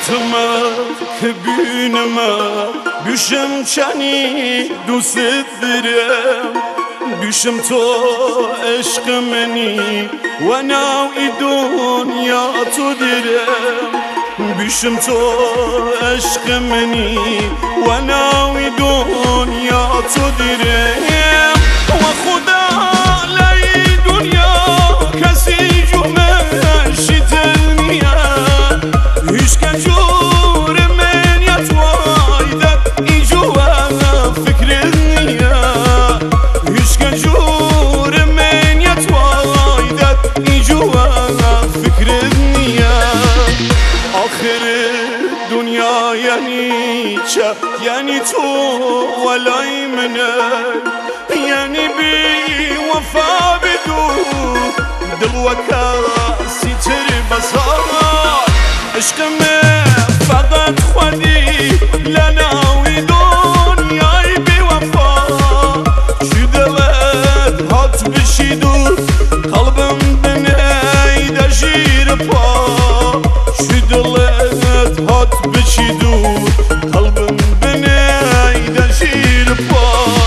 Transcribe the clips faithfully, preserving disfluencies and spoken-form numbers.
Hayatımı kebünüme Düşüm çani دوست دارم düşüm تو عشق منی و نوعی دنیا تو دارم düşüm تو عشق منی و نوعی دنیا تو دارم و خدا لای دنیا کسی جمعش دلمیاد هیچ که جور من یتوایدد ای جوا فکر نیاد هیچ که جور من یتوایدد ای جوا فکر نیاد آخر دنیا یعنی چه یعنی تو ولای منه یعنی بی وفا بدو دل و کسی تر بسار عشق من فقط خودی لناوی دنیای بی وفا چی دلت هات بشیدو قلبم بنیده جیر پا چی دلت هات بشیدو قلبم بنیده جیر پا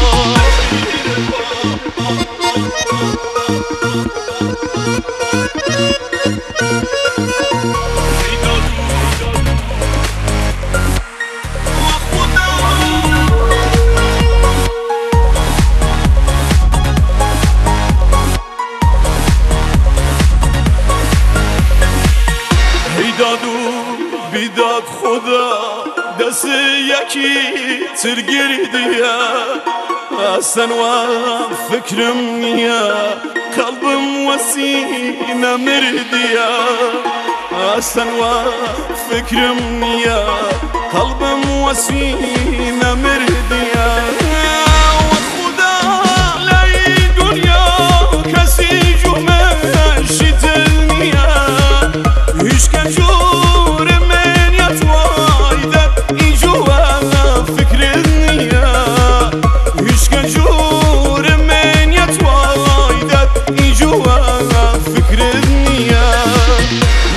بیداد خدا دست یکی تر گردیه اصلا و فکرم نیه قلبم و سینه مردیه اصلا و فکرم نیه قلبم و سینه مردیه و خدا لای دنیا کسی جمعش دلمیه هیچ که جور من یتوایدد ای جوا فکر نیاد هیچ که جور من یتوایدد ای جوا فکر نیاد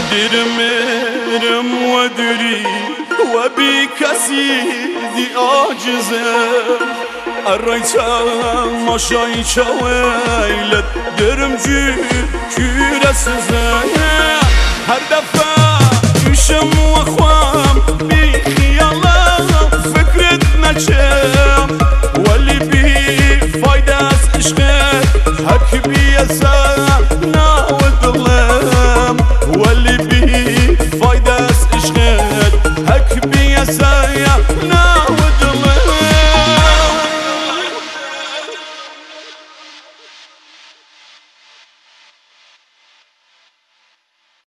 درمرم و دری و بی کسی دی آجزم الرایتا ماشای چاویلت درم جو کورسزم هر دفعه جوشم و خوام بی خیالم فکرت نچم ولی بی فایده از عشقت حک بیازم ناو دلم ولی بی فایده از عشقت حک بیازم ناو